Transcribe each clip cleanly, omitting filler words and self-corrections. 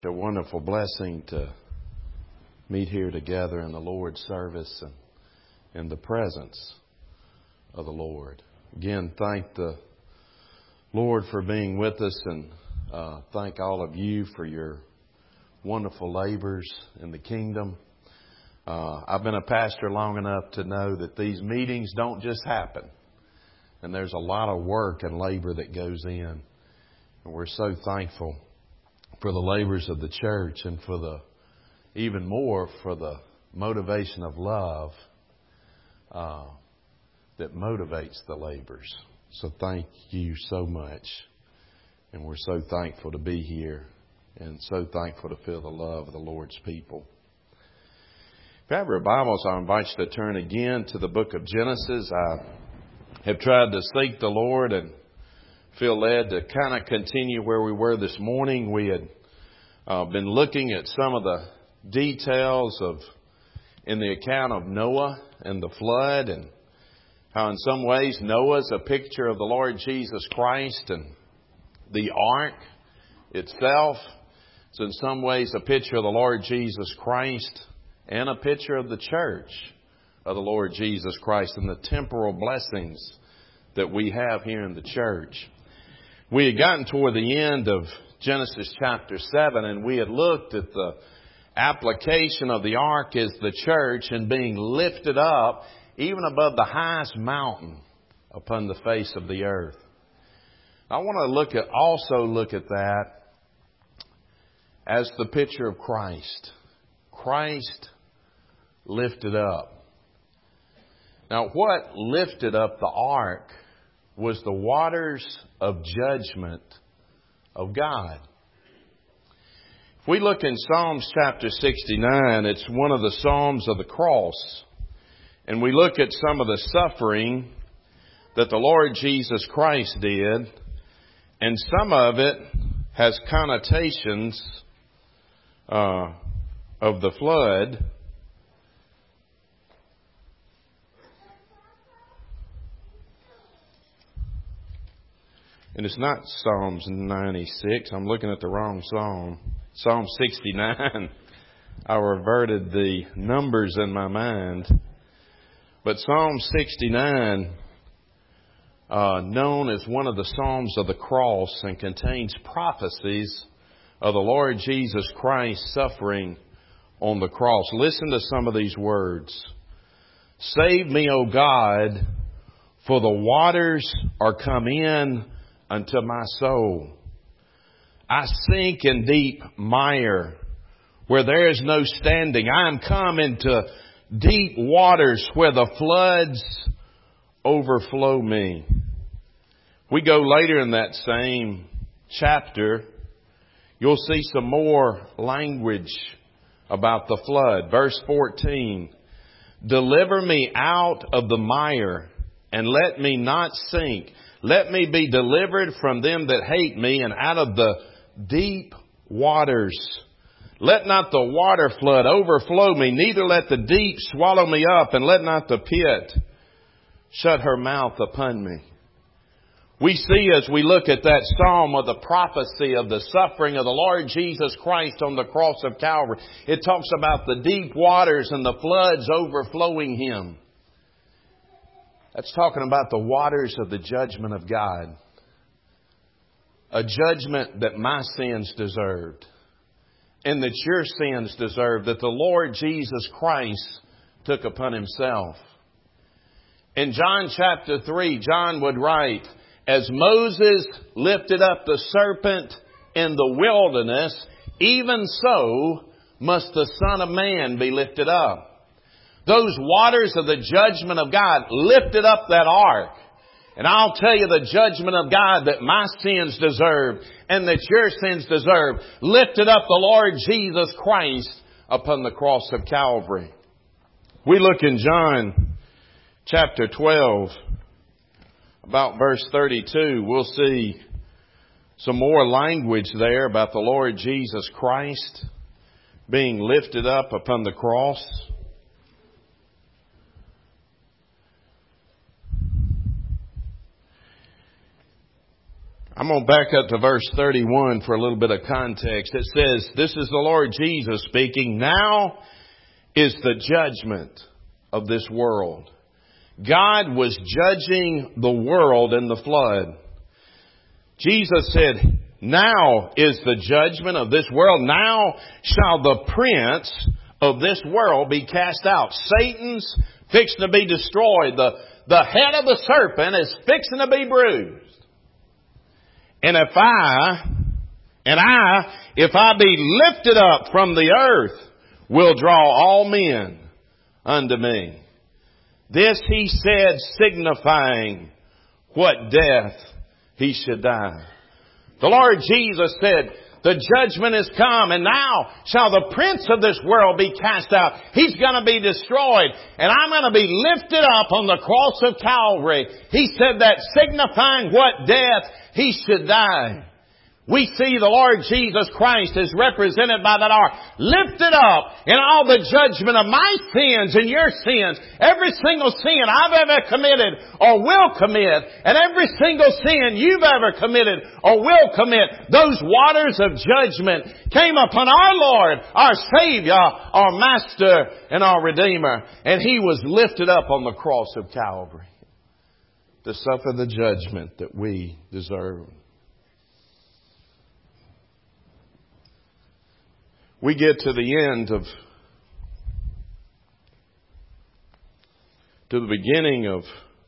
A wonderful blessing to meet here together in the Lord's service and in the presence of the Lord. Again, thank the Lord for being with us, and thank all of you for your wonderful labors in the kingdom. I've been a pastor long enough to know that these meetings don't just happen, and there's a lot of work and labor that goes in, and we're so thankful for the labors of the church and for the, even more, for the motivation of love that motivates the labors. So thank you so much. And we're so thankful to be here and so thankful to feel the love of the Lord's people. If you have your Bibles, I invite you to turn again to the book of Genesis. I have tried to seek the Lord and feel led to kind of continue where we were this morning. We had been looking at some of the details in the account of Noah and the flood, and how in some ways Noah's a picture of the Lord Jesus Christ, and the ark itself is in some ways a picture of the Lord Jesus Christ and a picture of the church of the Lord Jesus Christ and the temporal blessings that we have here in the church. We had gotten toward the end of Genesis chapter 7, and we had looked at the application of the ark as the church and being lifted up even above the highest mountain upon the face of the earth. I want to also look at that as the picture of Christ. Christ lifted up. Now, what lifted up the ark was the waters of judgment of God. If we look in Psalms chapter 69, it's one of the Psalms of the cross. And we look at some of the suffering that the Lord Jesus Christ did. And some of it has connotations of the flood. And it's not Psalms 96. I'm looking at the wrong Psalm. Psalm 69. I reverted the numbers in my mind. But Psalm 69, known as one of the Psalms of the cross, and contains prophecies of the Lord Jesus Christ suffering on the cross. Listen to some of these words. Save me, O God, for the waters are come in unto my soul. I sink in deep mire where there is no standing. I am come into deep waters where the floods overflow me. We go later in that same chapter, you'll see some more language about the flood. Verse 14, deliver me out of the mire and let me not sink. Let me be delivered from them that hate me and out of the deep waters. Let not the water flood overflow me, neither let the deep swallow me up, and let not the pit shut her mouth upon me. We see as we look at that psalm of the prophecy of the suffering of the Lord Jesus Christ on the cross of Calvary, it talks about the deep waters and the floods overflowing Him. That's talking about the waters of the judgment of God. A judgment that my sins deserved and that your sins deserved, that the Lord Jesus Christ took upon Himself. In John chapter 3, John would write, as Moses lifted up the serpent in the wilderness, even so must the Son of Man be lifted up. Those waters of the judgment of God lifted up that ark. And I'll tell you the judgment of God that my sins deserve and that your sins deserve lifted up the Lord Jesus Christ upon the cross of Calvary. We look in John chapter 12, about verse 32. We'll see some more language there about the Lord Jesus Christ being lifted up upon the cross. I'm going to back up to verse 31 for a little bit of context. It says, this is the Lord Jesus speaking. Now is the judgment of this world. God was judging the world in the flood. Jesus said, now is the judgment of this world. Now shall the prince of this world be cast out. Satan's fixing to be destroyed. The head of the serpent is fixing to be bruised. And if I be lifted up from the earth, will draw all men unto me. This he said, signifying what death he should die. The Lord Jesus said, the judgment is come, and now shall the prince of this world be cast out. He's going to be destroyed, and I'm going to be lifted up on the cross of Calvary. He said that, signifying what death he should die. We see the Lord Jesus Christ is represented by that ark, lifted up in all the judgment of my sins and your sins. Every single sin I've ever committed or will commit, and every single sin you've ever committed or will commit, those waters of judgment came upon our Lord, our Savior, our Master, and our Redeemer. And He was lifted up on the cross of Calvary to suffer the judgment that we deserve. We get to the beginning of,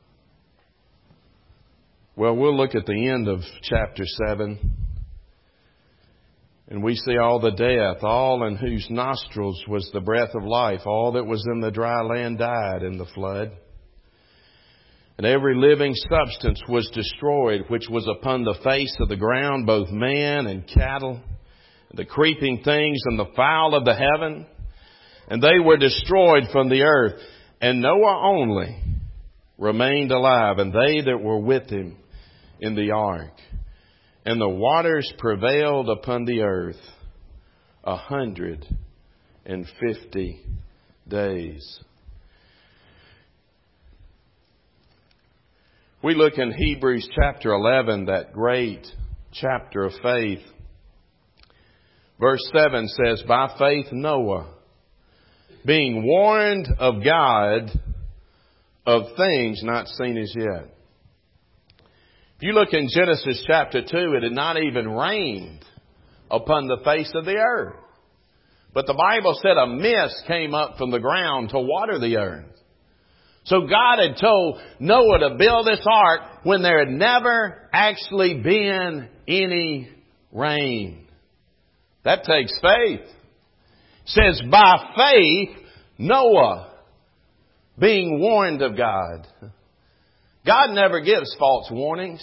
we'll look at the end of chapter 7. And we see all the death, all in whose nostrils was the breath of life. All that was in the dry land died in the flood. And every living substance was destroyed, which was upon the face of the ground, both man and cattle, the creeping things and the fowl of the heaven, and they were destroyed from the earth. And Noah only remained alive, and they that were with him in the ark. And the waters prevailed upon the earth 150 days. We look in Hebrews chapter 11, that great chapter of faith. Verse 7 says, by faith Noah, being warned of God of things not seen as yet. If you look in Genesis chapter 2, it had not even rained upon the face of the earth. But the Bible said a mist came up from the ground to water the earth. So God had told Noah to build this ark when there had never actually been any rain. That takes faith. It says, by faith, Noah, being warned of God. God never gives false warnings.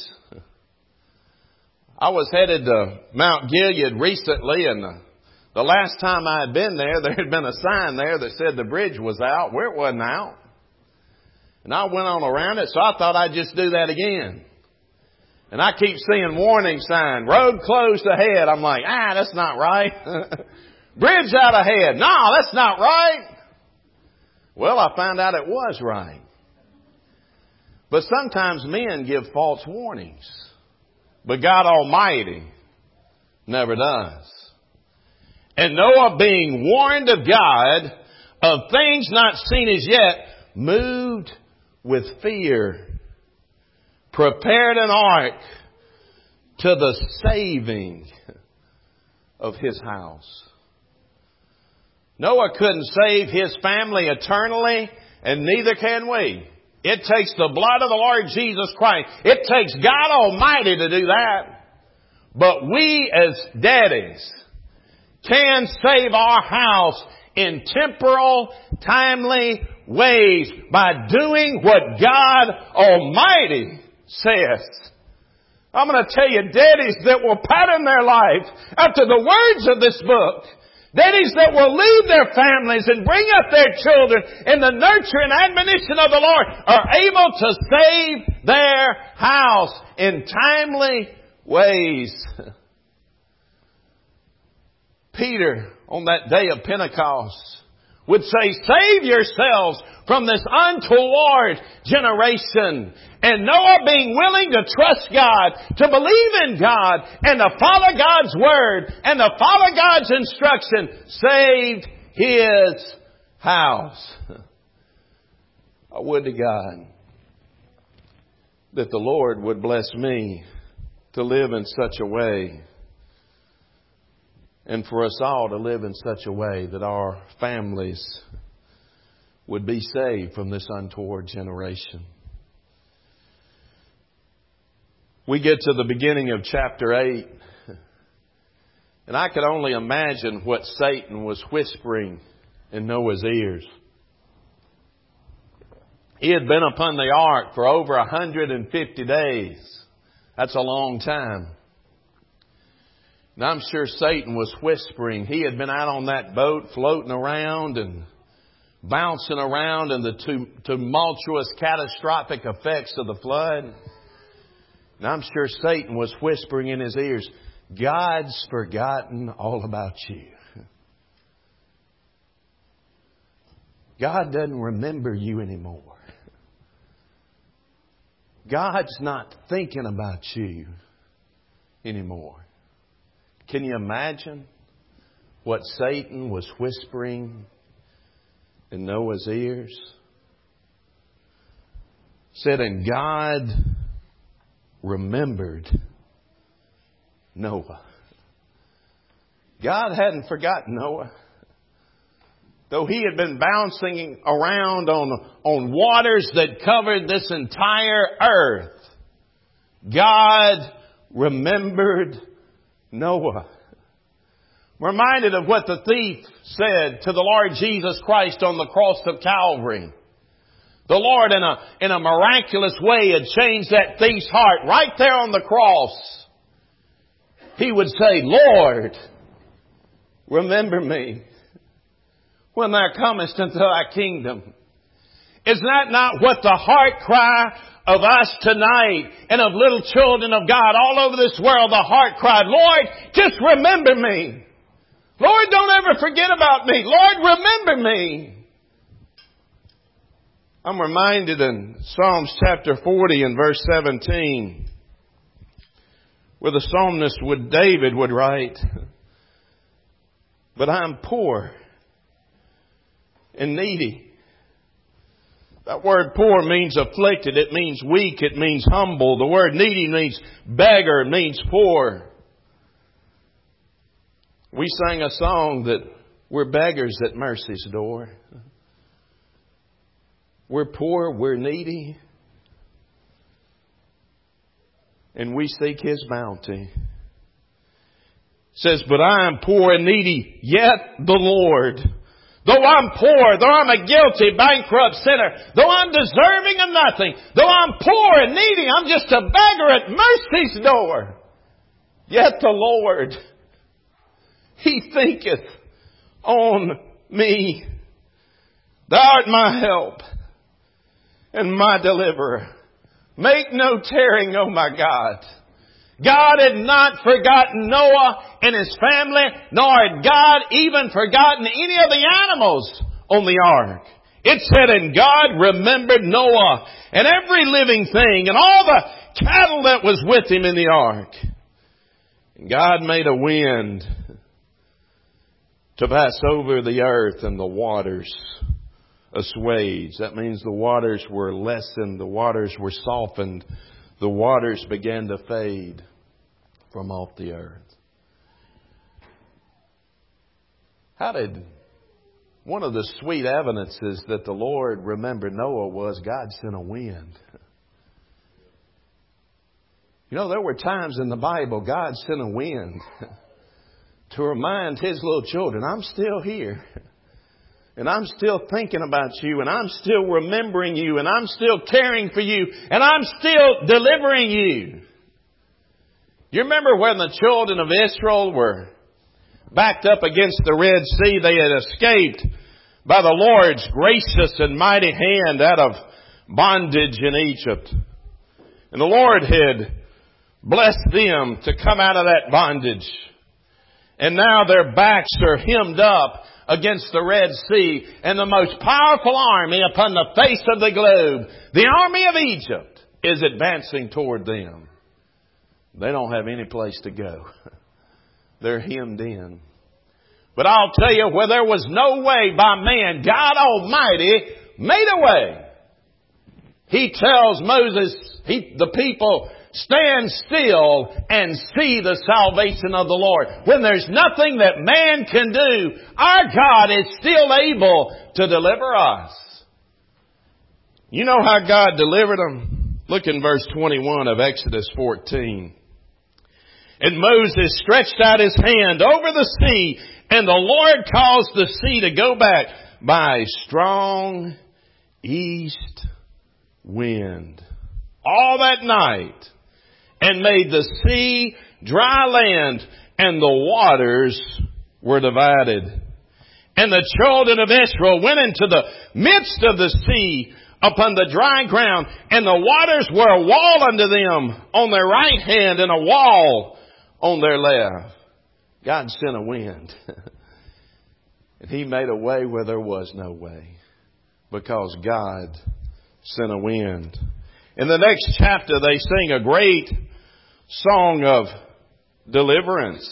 I was headed to Mount Gilead recently, and the last time I had been there had been a sign there that said the bridge was out where it wasn't out. And I went on around it, so I thought I'd just do that again. And I keep seeing warning sign, road closed ahead. I'm like, that's not right. Bridge out ahead. No, that's not right. Well, I found out it was right. But sometimes men give false warnings. But God Almighty never does. And Noah, being warned of God of things not seen as yet, moved with fear, prepared an ark to the saving of his house. Noah couldn't save his family eternally, and neither can we. It takes the blood of the Lord Jesus Christ. It takes God Almighty to do that. But we as daddies can save our house in temporal, timely ways by doing what God Almighty says. I'm going to tell you, daddies that will pattern their life after the words of this book, daddies that will lead their families and bring up their children in the nurture and admonition of the Lord, are able to save their house in timely ways. Peter, on that day of Pentecost, would say, save yourselves from this untoward generation. And Noah, being willing to trust God, to believe in God, and to follow God's Word, and to follow God's instruction, saved his house. I would to God that the Lord would bless me to live in such a way, and for us all to live in such a way that our families would be saved from this untoward generation. We get to the beginning of chapter 8, and I could only imagine what Satan was whispering in Noah's ears. He had been upon the ark for over 150 days. That's a long time. And I'm sure Satan was whispering. He had been out on that boat floating around and bouncing around in the tumultuous, catastrophic effects of the flood. And I'm sure Satan was whispering in his ears, God's forgotten all about you. God doesn't remember you anymore. God's not thinking about you anymore. Can you imagine what Satan was whispering in Noah's ears? Said, and God remembered Noah. God hadn't forgotten Noah. Though he had been bouncing around on waters that covered this entire earth, God remembered Noah. Reminded of what the thief said to the Lord Jesus Christ on the cross of Calvary. The Lord in a miraculous way had changed that thief's heart right there on the cross. He would say, Lord, remember me when thou comest into thy kingdom. Is that not what the heart cry of us tonight and of little children of God all over this world? The heart cried, Lord, just remember me. Lord, don't ever forget about me. Lord, remember me. I'm reminded in Psalms chapter 40 and verse 17, where the psalmist David would write, but I'm poor and needy. That word poor means afflicted. It means weak. It means humble. The word needy means beggar. It means poor. We sang a song that we're beggars at mercy's door. We're poor. We're needy. And we seek His bounty. It says, but I am poor and needy, yet the Lord. Though I'm poor, though I'm a guilty, bankrupt sinner, though I'm deserving of nothing, though I'm poor and needy, I'm just a beggar at mercy's door. Yet the Lord, He thinketh on me. Thou art my help and my deliverer. Make no tarrying, O my God. God had not forgotten Noah and his family, nor had God even forgotten any of the animals on the ark. It said, and God remembered Noah and every living thing and all the cattle that was with him in the ark. And God made a wind to pass over the earth and the waters assuaged. That means the waters were lessened, the waters were softened. The waters began to fade from off the earth. One of the sweet evidences that the Lord remembered Noah was God sent a wind. You know, there were times in the Bible God sent a wind to remind His little children, I'm still here. And I'm still thinking about you, and I'm still remembering you, and I'm still caring for you, and I'm still delivering you. You remember when the children of Israel were backed up against the Red Sea? They had escaped by the Lord's gracious and mighty hand out of bondage in Egypt. And the Lord had blessed them to come out of that bondage. And now their backs are hemmed up against the Red Sea, and the most powerful army upon the face of the globe, the army of Egypt, is advancing toward them. They don't have any place to go. They're hemmed in. But I'll tell you, where there was no way by man, God Almighty made a way. He tells Moses, the people, stand still and see the salvation of the Lord. When there's nothing that man can do, our God is still able to deliver us. You know how God delivered them? Look in verse 21 of Exodus 14. And Moses stretched out his hand over the sea, and the Lord caused the sea to go back by a strong east wind all that night, and made the sea dry land, and the waters were divided. And the children of Israel went into the midst of the sea upon the dry ground, and the waters were a wall unto them on their right hand and a wall on their left. God sent a wind. And He made a way where there was no way, because God sent a wind. In the next chapter, they sing a great song of deliverance.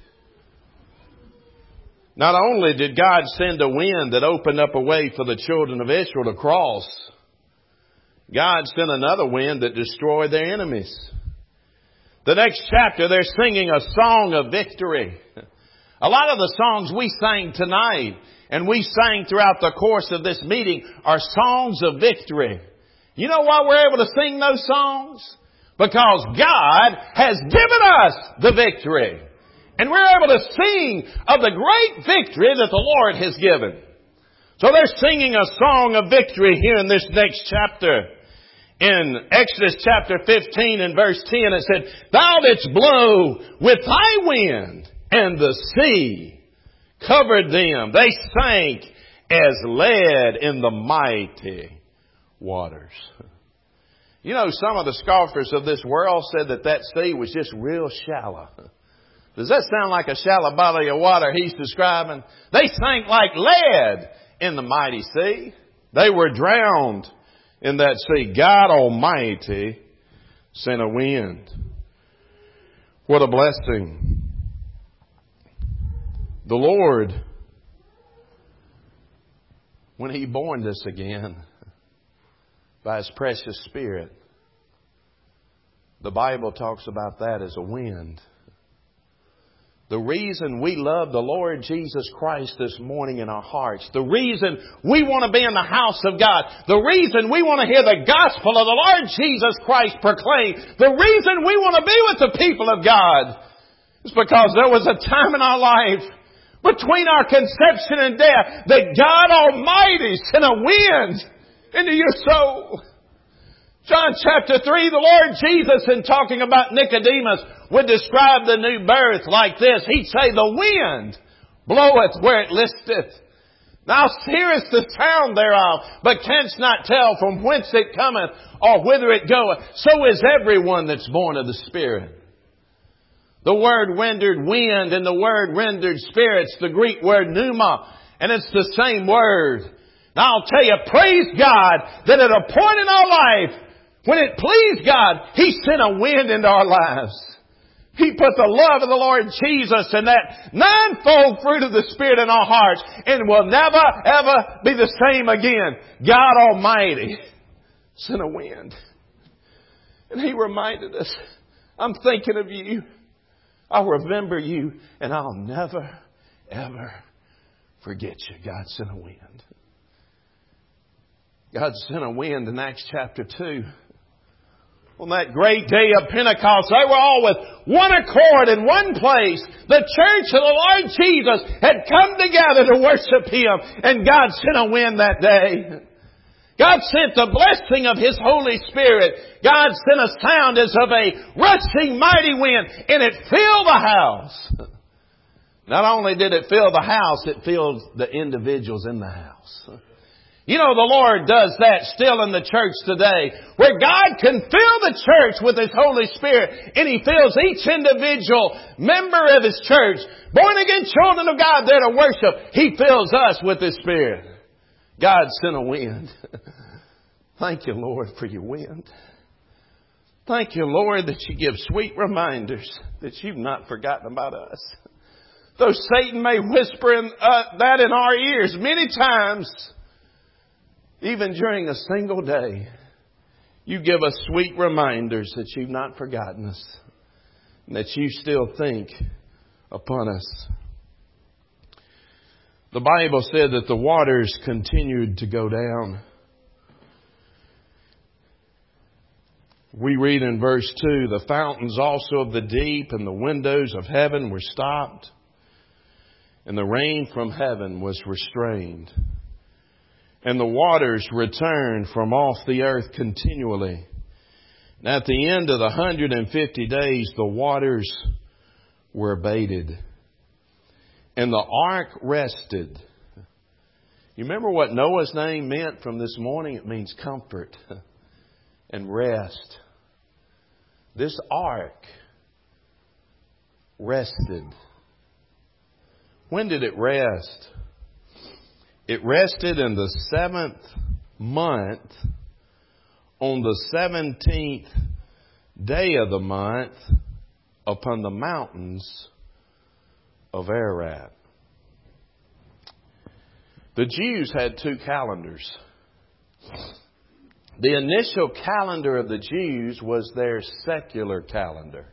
Not only did God send a wind that opened up a way for the children of Israel to cross, God sent another wind that destroyed their enemies. The next chapter, they're singing a song of victory. A lot of the songs we sang tonight and we sang throughout the course of this meeting are songs of victory. You know why we're able to sing those songs? Because God has given us the victory. And we're able to sing of the great victory that the Lord has given. So they're singing a song of victory here in this next chapter. In Exodus chapter 15 and verse 10, it said, Thou didst blow with thy wind, and the sea covered them. They sank as lead in the mighty waters. You know, some of the scoffers of this world said that sea was just real shallow. Does that sound like a shallow body of water he's describing? They sank like lead in the mighty sea. They were drowned in that sea. God Almighty sent a wind. What a blessing. The Lord, when He born us again by His precious Spirit, the Bible talks about that as a wind. The reason we love the Lord Jesus Christ this morning in our hearts, the reason we want to be in the house of God, the reason we want to hear the gospel of the Lord Jesus Christ proclaimed, the reason we want to be with the people of God is because there was a time in our life between our conception and death that God Almighty sent a wind into your soul. John chapter 3, the Lord Jesus, in talking about Nicodemus, would describe the new birth like this. He'd say, The wind bloweth where it listeth. Thou hearest the sound thereof, but canst not tell from whence it cometh or whither it goeth. So is everyone that's born of the Spirit. The word rendered wind and the word rendered spirits, the Greek word pneuma, and it's the same word. Now I'll tell you, praise God that at a point in our life, when it pleased God, He sent a wind into our lives. He put the love of the Lord Jesus and that ninefold fruit of the Spirit in our hearts, and will never, ever be the same again. God Almighty sent a wind. And He reminded us, I'm thinking of you. I'll remember you, and I'll never, ever forget you. God sent a wind. God sent a wind in Acts chapter 2. On that great day of Pentecost, they were all with one accord in one place. The church of the Lord Jesus had come together to worship Him, and God sent a wind that day. God sent the blessing of His Holy Spirit. God sent a sound as of a rushing mighty wind, and it filled the house. Not only did it fill the house, it filled the individuals in the house. You know, the Lord does that still in the church today, where God can fill the church with His Holy Spirit, and He fills each individual member of His church, born again children of God there to worship. He fills us with His Spirit. God sent a wind. Thank you, Lord, for your wind. Thank you, Lord, that you give sweet reminders that you've not forgotten about us. Though Satan may whisper that in our ears many times, even during a single day, you give us sweet reminders that you've not forgotten us and that you still think upon us. The Bible said that the waters continued to go down. We read in verse 2, the fountains also of the deep and the windows of heaven were stopped, and the rain from heaven was restrained. And the waters returned from off the earth continually. And at the end of the 150 days, the waters were abated. And the ark rested. You remember what Noah's name meant from this morning? It means comfort and rest. This ark rested. When did it rest? It rested in the 7th month, on the 17th day of the month, upon the mountains of Ararat. The Jews had 2 calendars. The initial calendar of the Jews was their secular calendar.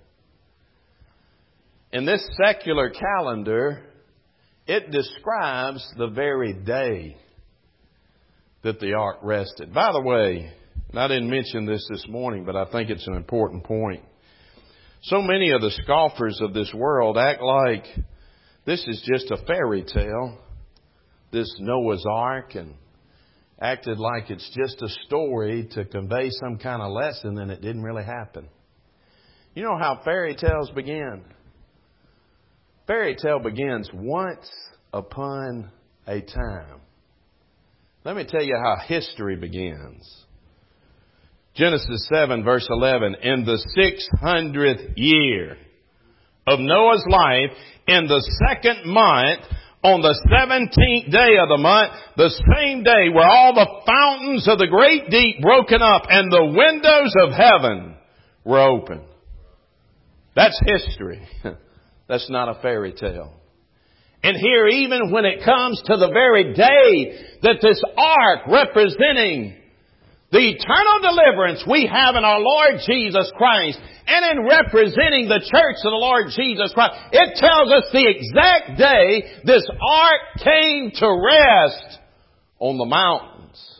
And this secular calendar, it describes the very day that the ark rested. By the way, and I didn't mention this morning, but I think it's an important point. So many of the scoffers of this world act like this is just a fairy tale, this Noah's Ark, and acted like it's just a story to convey some kind of lesson, and it didn't really happen. You know how fairy tales begin? Fairy tale begins once upon a time. Let me tell you how history begins. Genesis 7 verse 11, in the 600th year of Noah's life, in the 2nd month, on the 17th day of the month, the same day were all the fountains of the great deep broken up and the windows of heaven were open. That's history. That's not a fairy tale. And here, even when it comes to the very day that this ark representing the eternal deliverance we have in our Lord Jesus Christ, and in representing the church of the Lord Jesus Christ, it tells us the exact day this ark came to rest on the mountains.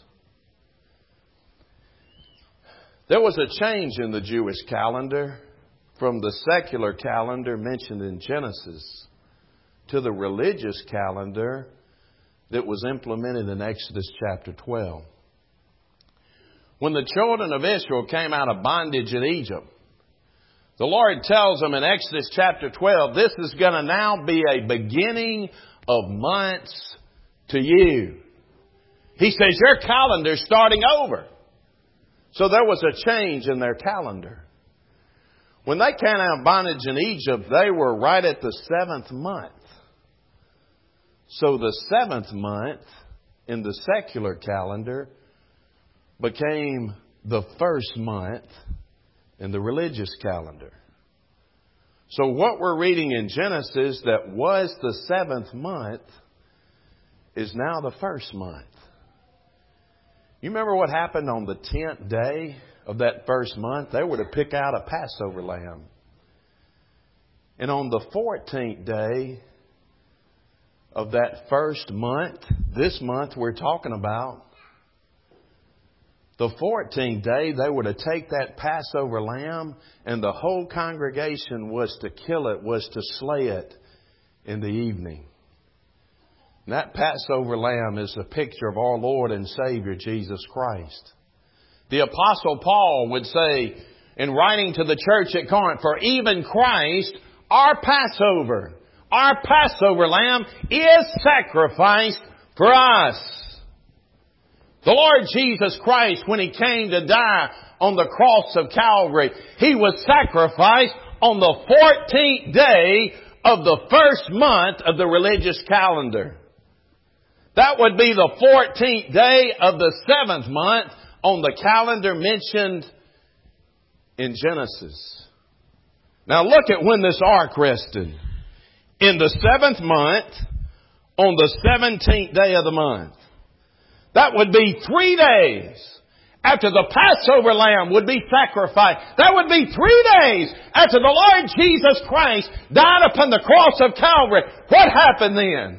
There was a change in the Jewish calendar from the secular calendar mentioned in Genesis to the religious calendar that was implemented in Exodus chapter 12. When the children of Israel came out of bondage in Egypt, the Lord tells them in Exodus chapter 12, this is going to now be a beginning of months to you. He says, your calendar's starting over. So there was a change in their calendar. When they came out of bondage in Egypt, they were right at the 7th month. So the 7th month in the secular calendar became the 1st month in the religious calendar. So what we're reading in Genesis that was the 7th month is now the 1st month. You remember what happened on the 10th day of that 1st month? They were to pick out a Passover lamb. And on the 14th day of that 1st month, this month we're talking about, the 14th day, they were to take that Passover lamb, and the whole congregation was to kill it, was to slay it in the evening. And that Passover lamb is a picture of our Lord and Savior, Jesus Christ. The Apostle Paul would say, in writing to the church at Corinth, for even Christ, our Passover lamb, is sacrificed for us. The Lord Jesus Christ, when He came to die on the cross of Calvary, He was sacrificed on the 14th day of the first month of the religious calendar. That would be the 14th day of the 7th month on the calendar mentioned in Genesis. Now look at when this ark rested. In the 7th month, on the 17th day of the month. That would be 3 days after the Passover lamb would be sacrificed. That would be 3 days after the Lord Jesus Christ died upon the cross of Calvary. What happened then?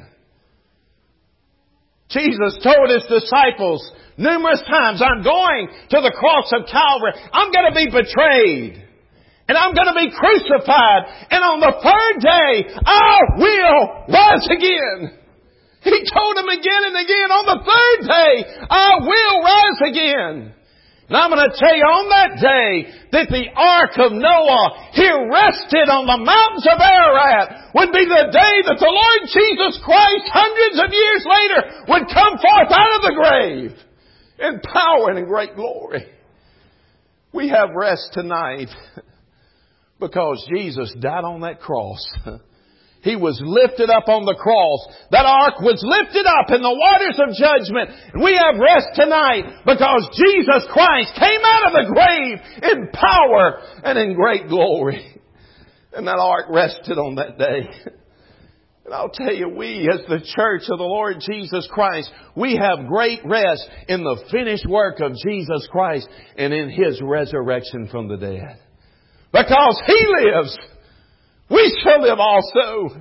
Jesus told His disciples numerous times, I'm going to the cross of Calvary. I'm going to be betrayed. And I'm going to be crucified. And on the 3rd day, I will rise again. He told them again and again, on the 3rd day, I will rise again. And I'm going to tell you on that day that the ark of Noah, here rested on the mountains of Ararat, would be the day that the Lord Jesus Christ, hundreds of years later, would come forth out of the grave in power and in great glory. We have rest tonight because Jesus died on that cross. He was lifted up on the cross. That ark was lifted up in the waters of judgment. And we have rest tonight because Jesus Christ came out of the grave in power and in great glory. And that ark rested on that day. And I'll tell you, we as the church of the Lord Jesus Christ, we have great rest in the finished work of Jesus Christ and in His resurrection from the dead. Because He lives, we shall live also.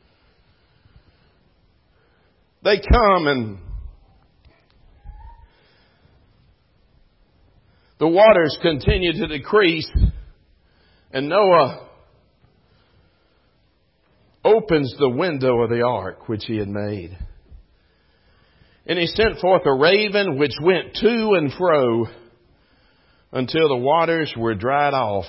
They come and the waters continue to decrease, and Noah opens the window of the ark which he had made. And he sent forth a raven which went to and fro until the waters were dried up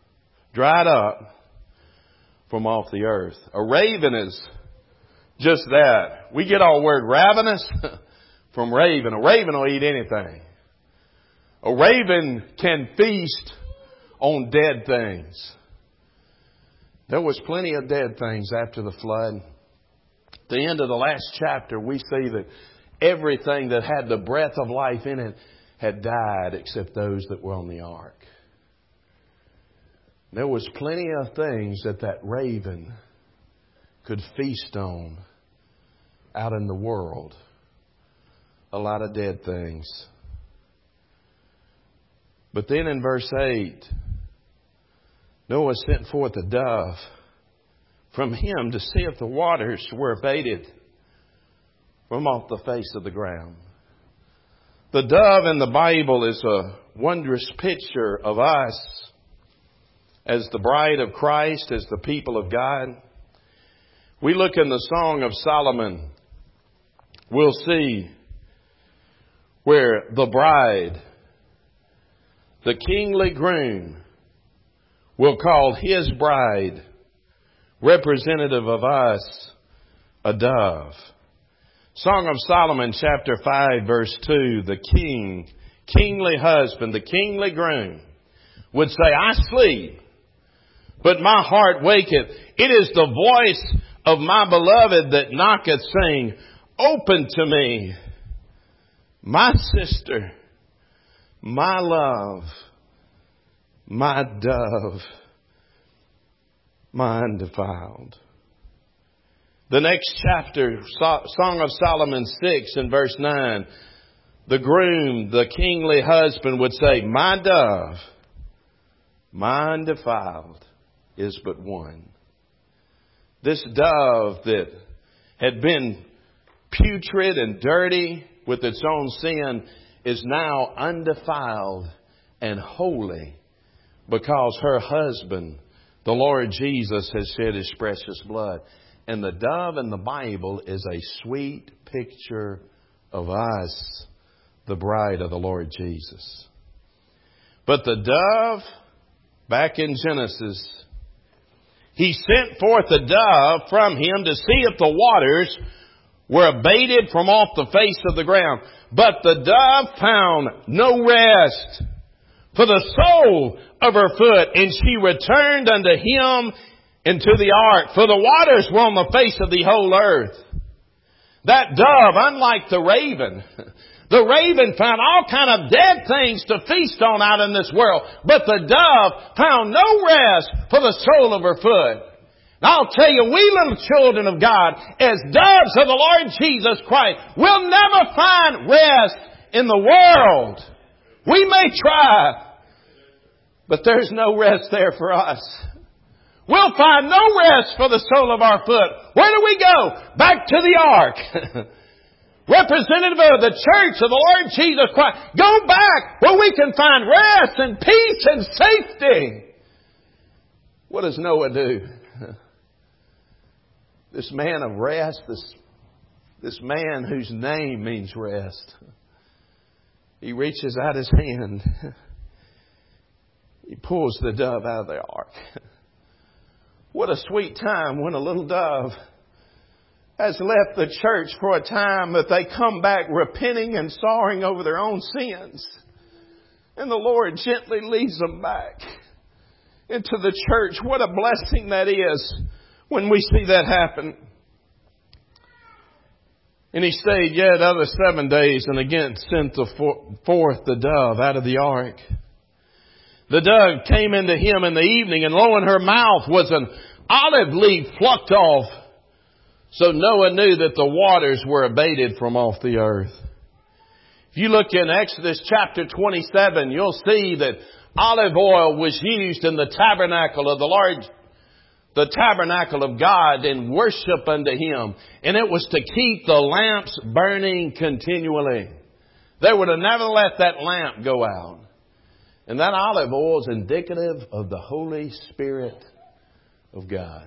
from off the earth. A raven is just that. We get our word ravenous from raven. A raven will eat anything. A raven can feast on dead things. There was plenty of dead things after the flood. At the end of the last chapter, we see that everything that had the breath of life in it had died except those that were on the ark. There was plenty of things that raven could feast on out in the world. A lot of dead things. But then in verse 8, Noah sent forth a dove from him to see if the waters were abated from off the face of the ground. The dove in the Bible is a wondrous picture of us as the bride of Christ, as the people of God. We look in the Song of Solomon, we'll see where the bride, the kingly groom, will call his bride, representative of us, a dove. Song of Solomon, chapter 5, verse 2, the kingly husband, the kingly groom, would say, I sleep, but my heart waketh. It is the voice of my beloved that knocketh, saying, Open to me, my sister, my love, my dove, my undefiled. The next chapter, Song of Solomon 6 and verse 9, the groom, the kingly husband would say, My dove, my undefiled, is but one. This dove that had been putrid and dirty with its own sin is now undefiled and holy because her husband, the Lord Jesus, has shed His precious blood. And the dove in the Bible is a sweet picture of us, the bride of the Lord Jesus. But the dove, back in Genesis, He sent forth a dove from Him to see if the waters were abated from off the face of the ground. But the dove found no rest for the sole of her foot, and she returned unto him into the ark, for the waters were on the face of the whole earth. That dove, unlike the raven found all kind of dead things to feast on out in this world, but the dove found no rest for the sole of her foot. I'll tell you, we little children of God, as doves of the Lord Jesus Christ, will never find rest in the world. We may try, but there's no rest there for us. We'll find no rest for the sole of our foot. Where do we go? Back to the ark. Representative of the church of the Lord Jesus Christ. Go back where we can find rest and peace and safety. What does Noah do? This man of rest, this man whose name means rest, he reaches out his hand. He pulls the dove out of the ark. What a sweet time when a little dove has left the church for a time, that they come back repenting and sorrowing over their own sins. And the Lord gently leads them back into the church. What a blessing that is when we see that happen. And he stayed yet other 7 days, and again sent forth the dove out of the ark. The dove came into him in the evening, and lo, in her mouth was an olive leaf plucked off. So Noah knew that the waters were abated from off the earth. If you look in Exodus chapter 27, you'll see that olive oil was used in the tabernacle of the Lord, the tabernacle of God, in worship unto Him. And it was to keep the lamps burning continually. They would have never let that lamp go out. And that olive oil is indicative of the Holy Spirit of God.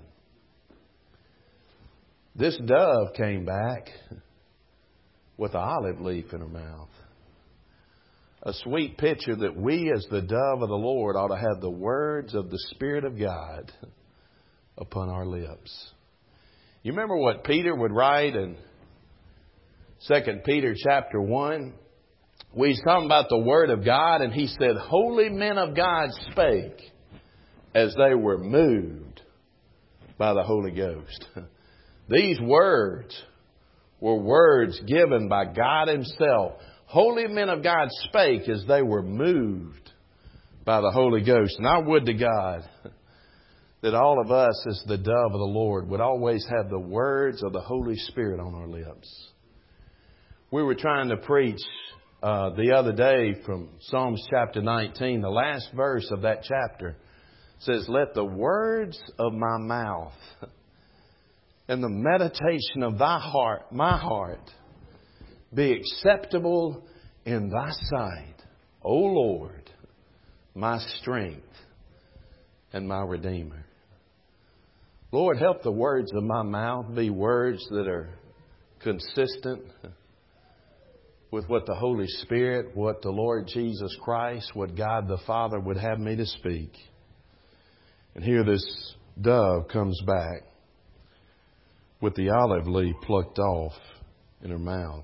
This dove came back with an olive leaf in her mouth. A sweet picture that we as the dove of the Lord ought to have the words of the Spirit of God upon our lips. You remember what Peter would write in 2 Peter chapter 1? He's talking about the Word of God, and he said, holy men of God spake as they were moved by the Holy Ghost. These words were words given by God Himself. Holy men of God spake as they were moved by the Holy Ghost. And I would to God that all of us as the dove of the Lord would always have the words of the Holy Spirit on our lips. We were trying to preach the other day from Psalms chapter 19. The last verse of that chapter says, let the words of my mouth and the meditation of thy heart, my heart, be acceptable in thy sight, O Lord, my strength and my Redeemer. Lord, help the words of my mouth be words that are consistent with what the Holy Spirit, what the Lord Jesus Christ, what God the Father would have me to speak. And here this dove comes back with the olive leaf plucked off in her mouth.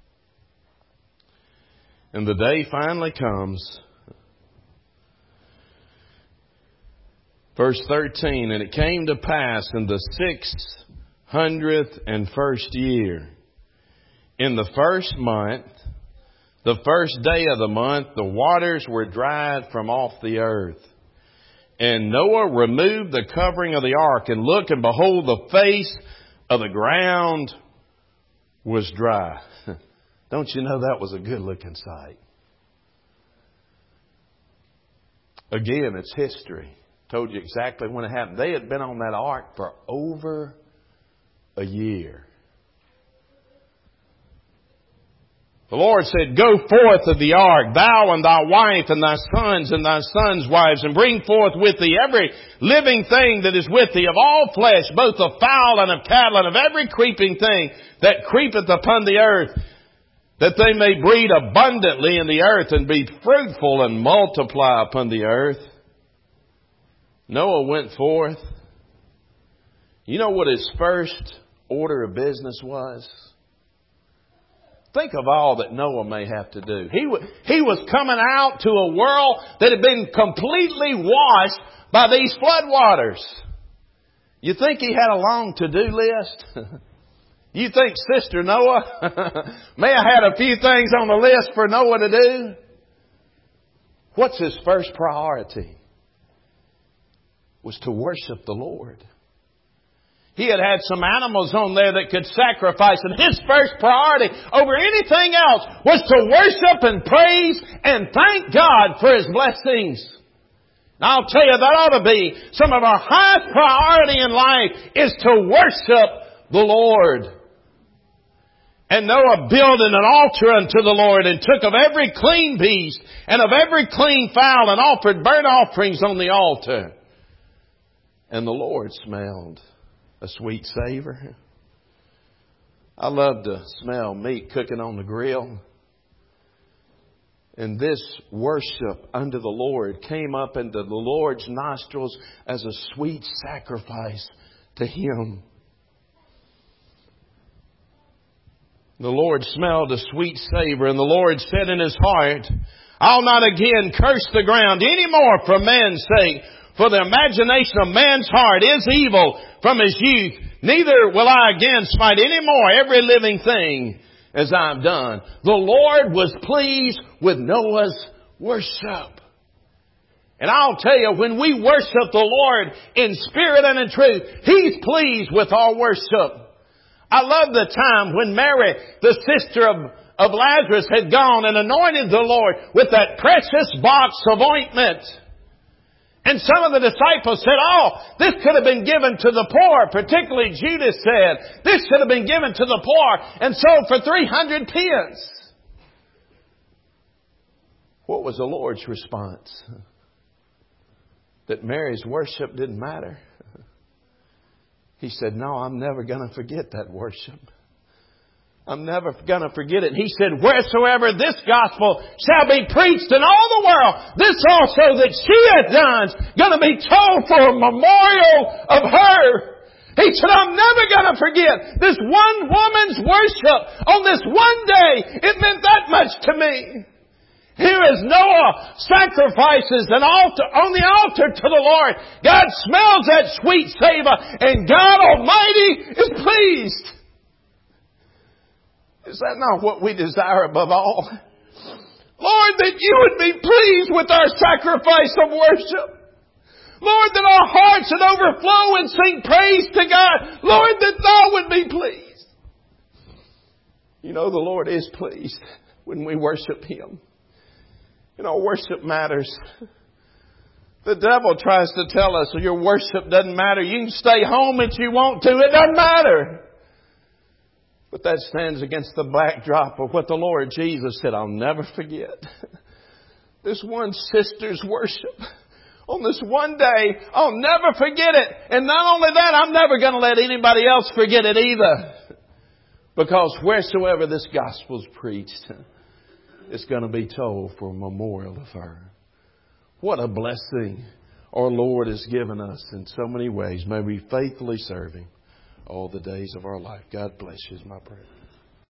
And the day finally comes. Verse 13, and it came to pass in the 601st year, in the first month, the first day of the month, the waters were dried from off the earth. And Noah removed the covering of the ark, and look, and behold, the face of the ground was dry. Don't you know that was a good looking sight? Again, it's history. Told you exactly when it happened. They had been on that ark for over a year. The Lord said, go forth of the ark, thou and thy wife and thy sons' wives, and bring forth with thee every living thing that is with thee, of all flesh, both of fowl and of cattle, and of every creeping thing that creepeth upon the earth, that they may breed abundantly in the earth, and be fruitful and multiply upon the earth. Noah went forth. You know what his first order of business was? Think of all that Noah may have to do. He was coming out to a world that had been completely washed by these floodwaters. You think he had a long to-do list? You think Sister Noah may have had a few things on the list for Noah to do? What's his first priority? Was to worship the Lord. He had some animals on there that could sacrifice, and his first priority over anything else was to worship and praise and thank God for His blessings. And I'll tell you, that ought to be some of our highest priority in life, is to worship the Lord. And Noah builded an altar unto the Lord, and took of every clean beast and of every clean fowl, and offered burnt offerings on the altar. And the Lord smelled a sweet savor. I love to smell meat cooking on the grill. And this worship unto the Lord came up into the Lord's nostrils as a sweet sacrifice to Him. The Lord smelled a sweet savor, and the Lord said in His heart, I'll not again curse the ground any more for man's sake. For the imagination of man's heart is evil from his youth. Neither will I again smite any more every living thing as I've done. The Lord was pleased with Noah's worship. And I'll tell you, when we worship the Lord in spirit and in truth, He's pleased with our worship. I love the time when Mary, the sister of Lazarus, had gone and anointed the Lord with that precious box of ointment. And some of the disciples said, this could have been given to the poor. Particularly Judas said, this should have been given to the poor and sold for 300 pence. What was the Lord's response? That Mary's worship didn't matter. He said, no, I'm never going to forget that worship. I'm never going to forget it. He said, wheresoever this gospel shall be preached in all the world, this also that she hath done is going to be told for a memorial of her. He said, I'm never going to forget this one woman's worship on this one day. It meant that much to me. Here is Noah sacrifices an altar on the altar to the Lord. God smells that sweet savor, and God Almighty is pleased. Is that not what we desire above all? Lord, that You would be pleased with our sacrifice of worship. Lord, that our hearts would overflow and sing praise to God. Lord, that Thou would be pleased. You know, the Lord is pleased when we worship Him. You know, worship matters. The devil tries to tell us your worship doesn't matter. You can stay home if you want to. It doesn't matter. But that stands against the backdrop of what the Lord Jesus said. I'll never forget this one sister's worship on this one day. I'll never forget it. And not only that, I'm never going to let anybody else forget it either. Because wheresoever this gospel's preached, it's going to be told for a memorial of her. What a blessing our Lord has given us in so many ways. May we faithfully serve Him all the days of our life. God bless you is my prayer.